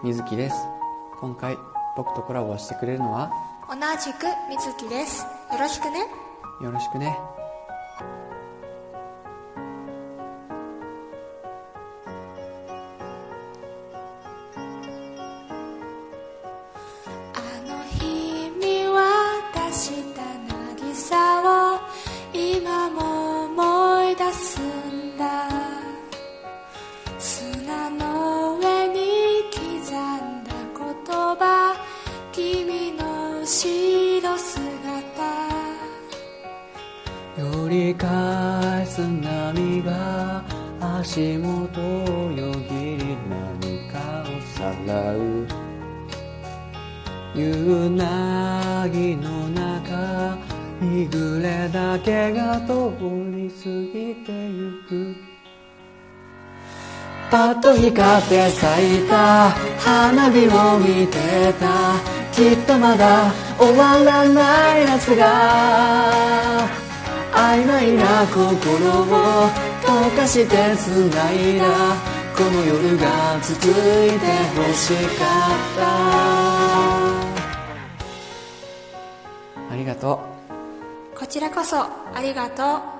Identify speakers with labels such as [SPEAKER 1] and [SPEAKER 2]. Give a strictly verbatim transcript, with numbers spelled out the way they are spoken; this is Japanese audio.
[SPEAKER 1] 水木です。今回僕とコラボをしてくれるのは
[SPEAKER 2] 同じく水木です。よろしくね。
[SPEAKER 1] よろしくね。
[SPEAKER 2] あの日見渡した渚を今も思い出すんだ。砂の上に刻んだ言葉、君の後ろ姿、
[SPEAKER 1] 寄り返す波が足元をよぎり何かをさらう。夕凪の中、日暮れだけが通り過ぎてゆく。パッと光って咲いた花火を見てた。きっとまだ終わらない夏が曖昧な心を溶かして繋いだ。この夜が続いて欲しかった。ありがとう。
[SPEAKER 2] こちらこそありがとう。